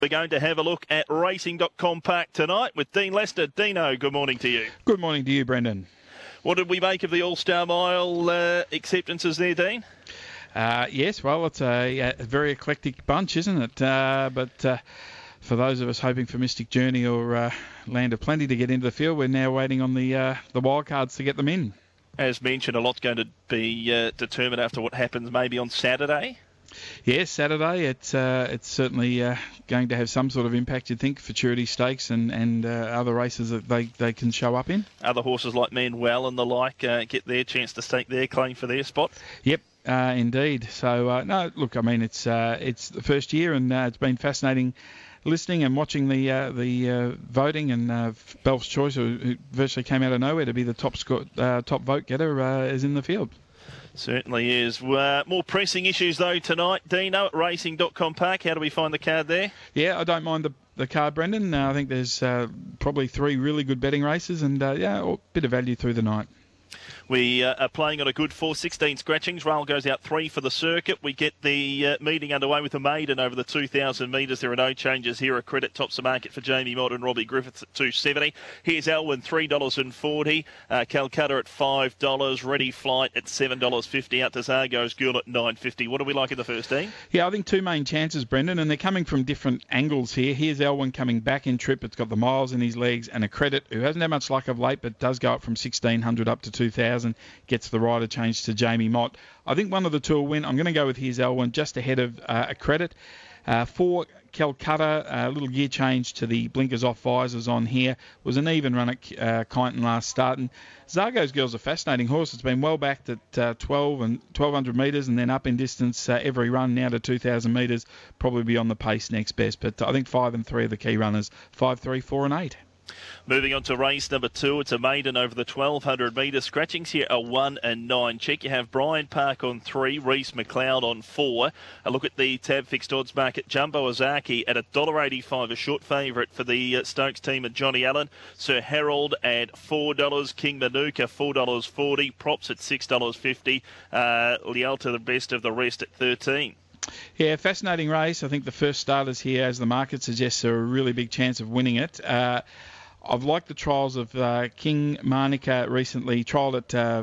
We're going to have a look at Racing.com Park tonight with Dean Lester. Dino, good morning to you. Good morning to you, Brendan. What did we make of the All-Star Mile acceptances there, Dean? Yes, well, it's a very eclectic bunch, isn't it? But for those of us hoping for Mystic Journey or Land of Plenty to get into the field, we're now waiting on the wildcards to get them in. As mentioned, a lot's going to be determined after what happens maybe on Saturday. Yes, Saturday. It's certainly going to have some sort of impact, you'd think, Futurity Stakes and other races that they can show up in. Other horses like Manuel and the like get their chance to stake their claim for their spot. Yep, indeed. So, no, look, I mean, it's the first year and it's been fascinating listening and watching the voting, and Belf's Choice, who virtually came out of nowhere to be the top vote getter, is in the field. Certainly is. More pressing issues, though, tonight, Dino, at Racing.com Park. How do we find the card there? Yeah, I don't mind the card, Brendan. I think there's probably 3 really good betting races and, a bit of value through the night. We are playing on a good 4-16 scratchings. Rail goes out 3 for the circuit. We get the meeting underway with the maiden over the 2,000 metres. There are no changes here. A credit tops the market for Jamie Mott and Robbie Griffiths at $2.70. Here's Elwyn, $3.40. Calcutta at $5. Ready Flight at $7.50. Out to Zargo's Girl at $9.50. What do we like in the first team? Yeah, I think 2 main chances, Brendan, and they're coming from different angles here. Here's Elwyn coming back in trip. It's got the miles in his legs, and a credit who hasn't had much luck of late, but does go up from 1,600 up to 2,000. Gets the rider changed to Jamie Mott. I think one of the two will win. I'm going to go with Here's Elwyn just ahead of a credit. 4 Calcutta, a little gear change to the blinkers off visors on here. Was an even run at Kyneton last start. And Zargo's Girl's a fascinating horse. It's been well backed at 12 and 1,200 metres and then up in distance every run now to 2,000 metres. Probably be on the pace next best. But I think 5 and 3 are the key runners. 5, 3, 4 and 8. Moving on to race number 2, it's a maiden over the 1,200 metres. Scratchings here are 1 and 9. Check, you have Brian Park on 3, Reese McLeod on 4. A look at the tab fixed odds market. Jumbo Ozaki at $1.85, a short favourite for the Stokes team and Johnny Allen. Sir Harold at $4, King Manuka $4.40, Props at $6.50, Lialta the best of the rest at $13. Yeah, fascinating race. I think the first starters here, as the market suggests, are a really big chance of winning it. I've liked the trials of King Manuka recently. Trialled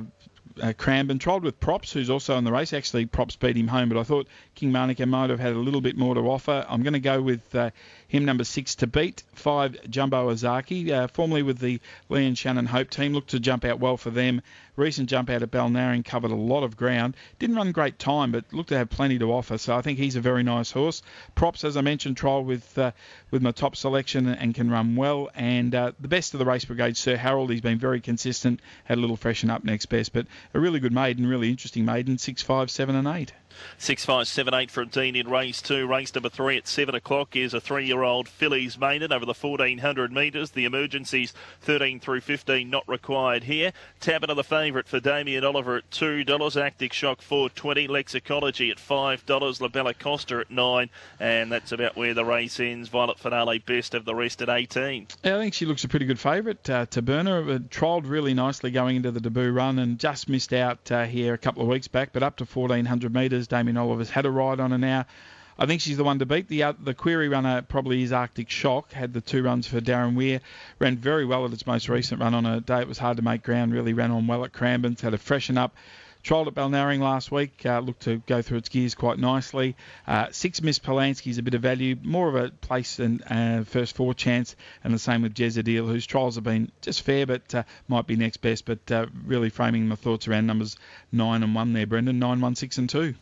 at Cranbourne. Trialled with Props, who's also in the race. Actually, Props beat him home, but I thought King Manuka might have had a little bit more to offer. I'm going to go with him, number 6, to beat. 5, Jumbo Ozaki, formerly with the Lee and Shannon Hope team. Looked to jump out well for them. Recent jump out at Balnarring, covered a lot of ground. Didn't run great time, but looked to have plenty to offer. So I think he's a very nice horse. Props, as I mentioned, trialled with my top selection and can run well. And the best of the race brigade, Sir Harold, he's been very consistent. Had a little freshen up next best, but a really good maiden, really interesting maiden. 6, 5, 7 and 8. 6, 5, 7, 8 from Dean in race 2. Race number 3 at 7 o'clock is a 3-year-old fillies maiden over the 1,400 metres. The emergencies 13 through 15 not required here. Tabin of the favourite for Damien Oliver at $2. Arctic Shock $4.20. Lexicology at $5. La Bella Costa at $9. And that's about where the race ends. Violet Finale best of the rest at 18. Yeah, I think she looks a pretty good favourite. Taberna trialled really nicely going into the debut run and just missed out here a couple of weeks back, but up to 1,400 metres. Damien Oliver's had a ride on her now. I think she's the one to beat. The query runner probably is Arctic Shock. Had the 2 runs for Darren Weir. Ran very well at its most recent run on a day it was hard to make ground. Really ran on well at Cranbourne. Had a freshen up. Trialled at Balnarring last week. Looked to go through its gears quite nicely. 6, Miss Polanski's a bit of value. More of a place and first 4 chance. And the same with Jezadil, whose trials have been just fair, but might be next best. But really framing my thoughts around numbers 9 and 1 there, Brendan. 9, 1, 6 and 2.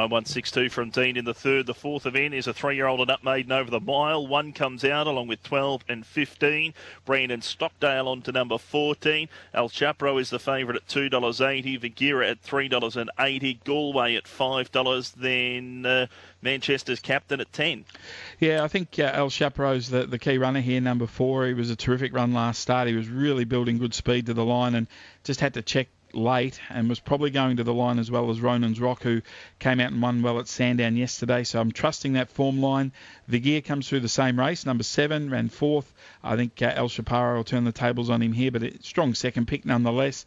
9162 from Dean in the third. The fourth event is a 3-year-old and up maiden over the mile. 1 comes out along with 12 and 15. Brandon Stockdale on to number 14. El Chaparro is the favourite at $2.80. Vigera at $3.80. Galway at $5. Then Manchester's captain at 10. Yeah, I think El Chaparro's the key runner here, number 4. He was a terrific run last start. He was really building good speed to the line and just had to check late and was probably going to the line as well as Ronan's Rock, who came out and won well at Sandown yesterday. So I'm trusting that form line. Vigir comes through the same race. Number 7 ran 4th. I think El Chaparro will turn the tables on him here, but a strong second pick nonetheless.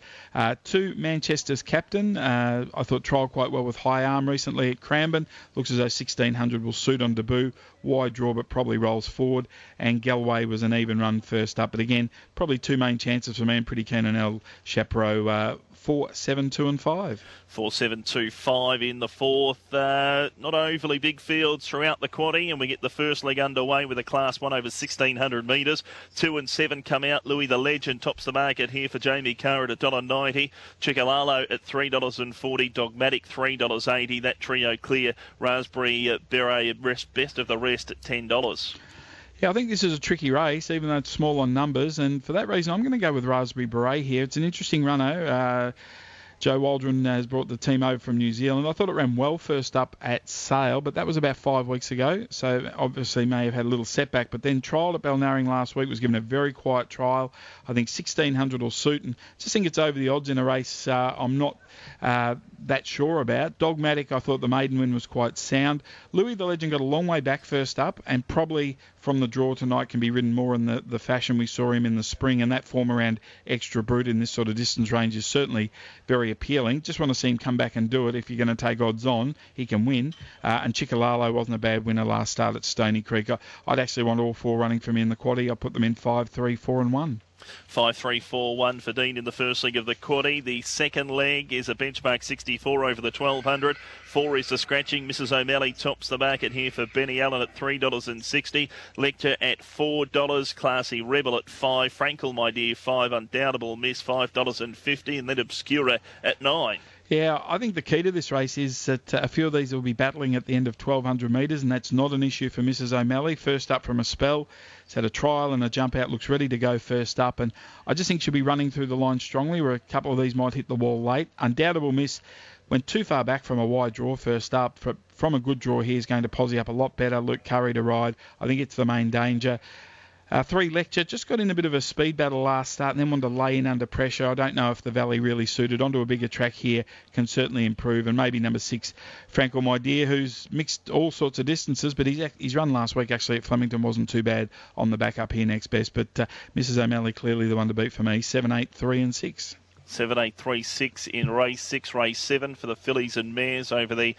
2, Manchester's captain. I thought trialled quite well with High Arm recently at Cranbourne. Looks as though 1,600 will suit on debut. wide draw, but probably rolls forward. And Galway was an even run first up. But again, probably two main chances for me. I'm pretty keen on El Chaparro. 4, 7, 2 and 5. 4, 7, 2, 5 in the fourth. Not overly big fields throughout the quaddie, and we get the first leg underway with a Class 1 over 1,600 metres. 2 and 7 come out. Louis the Legend tops the market here for Jamie Carr at $1.90. Chickalalo at $3.40. Dogmatic $3.80. That trio clear. Raspberry Beret best of the rest at $10. Yeah, I think this is a tricky race, even though it's small on numbers, and for that reason I'm going to go with Raspberry Beret here. It's an interesting runner. Joe Waldron has brought the team over from New Zealand. I thought it ran well first up at Sale, but that was about 5 weeks ago, so obviously may have had a little setback. But then trialled at Balnarring last week, was given a very quiet trial. I think 1,600 will suit, and just think it's over the odds in a race I'm not that sure about. Dogmatic, I thought the maiden win was quite sound. Louis the Legend got a long way back first up, and probably from the draw tonight can be ridden more in the fashion we saw him in the spring, and that form around Extra Brute in this sort of distance range is certainly very appealing. Just want to see him come back and do it. If you're going to take odds on, he can win. And Chickalalo wasn't a bad winner last start at Stony Creek. I'd actually want all four running for me in the quaddie. I put them in 5, 3, 4 and 1. 5, 3, 4, 1 for Dean in the first leg of the quaddie. The second leg is a benchmark 64 over the 1,200. 4 is the scratching. Mrs. O'Malley tops the market here for Benny Allen at $3.60. Lecter at $4. Classy Rebel at $5. Frankel, my dear, $5. Undoubtable Miss, $5.50. And then Obscura at $9. Yeah, I think the key to this race is that a few of these will be battling at the end of 1,200 metres, and that's not an issue for Mrs. O'Malley. First up from a spell, it's had a trial and a jump out, looks ready to go first up, and I just think she'll be running through the line strongly, where a couple of these might hit the wall late. Undoubtable Miss went too far back from a wide draw first up. From a good draw here is going to posse up a lot better. Luke Curry to ride. I think it's the main danger. 3 Lecture just got in a bit of a speed battle last start and then wanted to lay in under pressure. I don't know if the Valley really suited. Onto a bigger track here can certainly improve. And maybe number 6, Frankel, my dear, who's mixed all sorts of distances, but his run last week actually at Flemington wasn't too bad on the back up here next best. But Mrs. O'Malley clearly the one to beat for me. 7, 8, 3 and 6. 7, 8, 3, 6 in race 6, race 7 for the fillies and mares over the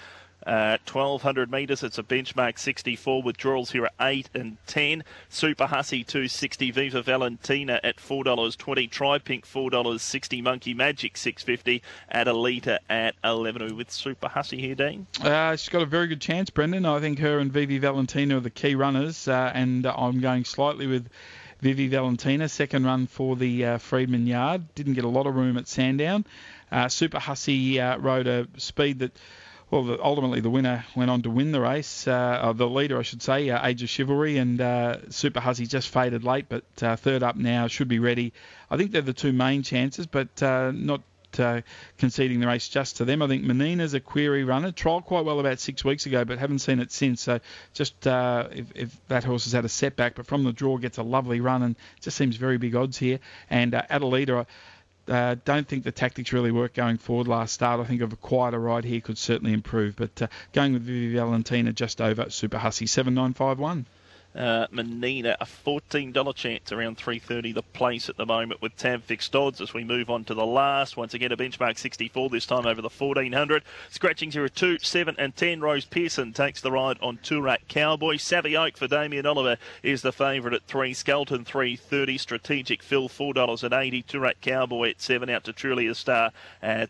1,200 metres. It's a benchmark 64 with draws here at 8 and 10. Super Hussy $2.60. Viva Valentina at $4.20. Tri Pink $4.60. Monkey Magic $6.50. Adelita at 11. With Super Hussy here, Dean? She's got a very good chance, Brendan. I think her and Vivi Valentina are the key runners, and I'm going slightly with Vivi Valentina. Second run for the Freedman Yard. Didn't get a lot of room at Sandown. Super Hussy rode a speed that... Well, ultimately the winner went on to win the race, the leader, I should say, Age of Chivalry, and Super Hussy just faded late, but third up now, should be ready. I think they're the two main chances, but not conceding the race just to them. I think Menina's a query runner, trialled quite well about 6 weeks ago, but haven't seen it since, so just if that horse has had a setback, but from the draw gets a lovely run and just seems very big odds here. And Adelita, don't think the tactics really worked going forward last start. I think of a quieter ride here could certainly improve. But going with Vivi Valentina just over Super Hussy, 7,951. Menina, a $14 chance, around $3.30 the place at the moment with tab fixed odds as we move on to the last. Once again, a benchmark 64, this time over the 1,400. Scratchings here are 2, 7 and 10. Rose Pearson takes the ride on Turak Cowboy. Savvy Oak for Damien Oliver is the favourite at 3. Skelton $3.30. Strategic Phil $4.80. Turak Cowboy at 7. Out to Truly a Star at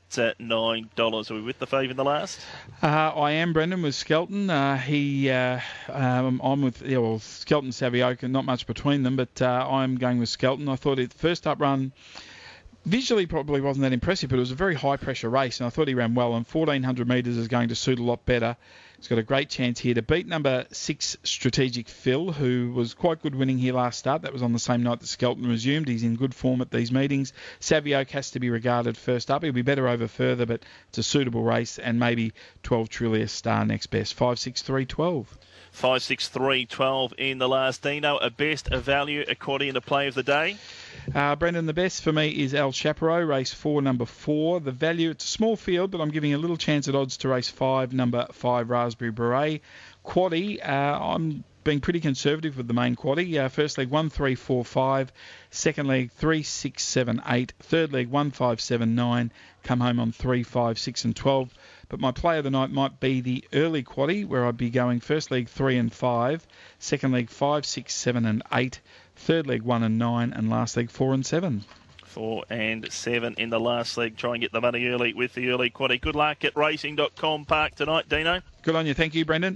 $9. Are we with the fave in the last? I am, Brendan, with Skelton. I'm with... Skelton, Savvy Oak, not much between them, but I'm going with Skelton. I thought it first up run visually probably wasn't that impressive, but it was a very high pressure race, and I thought he ran well. And 1,400 metres is going to suit a lot better. He's got a great chance here to beat number 6, Strategic Phil, who was quite good winning here last start. That was on the same night that Skelton resumed. He's in good form at these meetings. Savvy Oak has to be regarded first up. He'll be better over further, but it's a suitable race, and maybe 12, Truly a Star next best. 5, 6, 3, 12. 5, 6, 3, 12 in the last. Dino, a best, a value, a quaddie and a play of the day? Brendan, the best for me is El Chaparro, race 4, number 4. The value, it's a small field, but I'm giving a little chance at odds to race 5, number 5, Raspberry Beret. Quaddie, I'm been pretty conservative with the main quaddie. First leg 1, 3, 4, 5. Second leg 3, 6, 7, 8. Third leg 1, 5, 7, 9. Come home on 3, 5, 6 and 12. But my play of the night might be the early quaddie, where I'd be going first leg 3 and 5. Second leg 5, 6, 7 and 8. Third leg 1 and 9. And last leg 4 and 7. 4 and 7 in the last leg. Try and get the money early with the early quaddie. Good luck at racing.com Park tonight, Dino. Good on you. Thank you, Brendan.